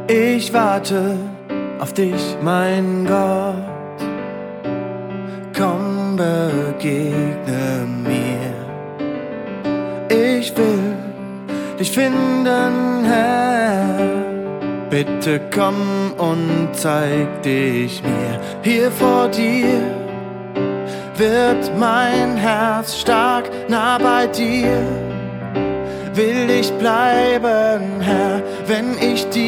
Ich warte auf dich, mein Gott. Komm, begegne mir. Ich will dich finden, Herr. Bitte komm und zeig dich mir. Hier vor dir wird mein Herz stark, nah bei dir will ich bleiben, Herr, wenn ich dir